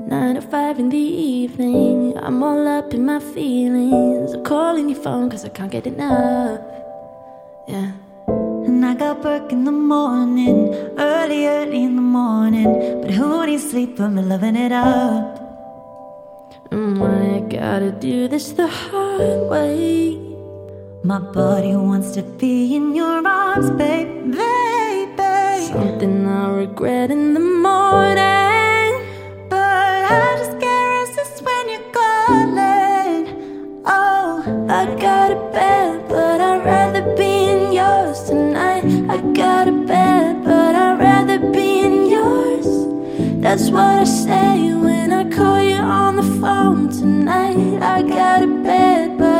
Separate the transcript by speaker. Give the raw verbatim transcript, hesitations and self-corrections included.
Speaker 1: Nine to five in the evening, I'm all up in my feelings. I'm calling your phone cause I can't get enough. Yeah.
Speaker 2: And I got work in the morning, early, early in the morning. But who needs sleep when we're loving it up?
Speaker 1: And why I gotta do this the hard way?
Speaker 2: My body wants to be in your arms, babe, baby.
Speaker 1: Something I'll regret in the morning.
Speaker 2: But I just can't resist when you're calling. Oh,
Speaker 1: I got a bed, but I'd rather be in yours tonight. I got a bed, but I'd rather be in yours. That's what I say when I call you on the phone tonight. I got a bed, but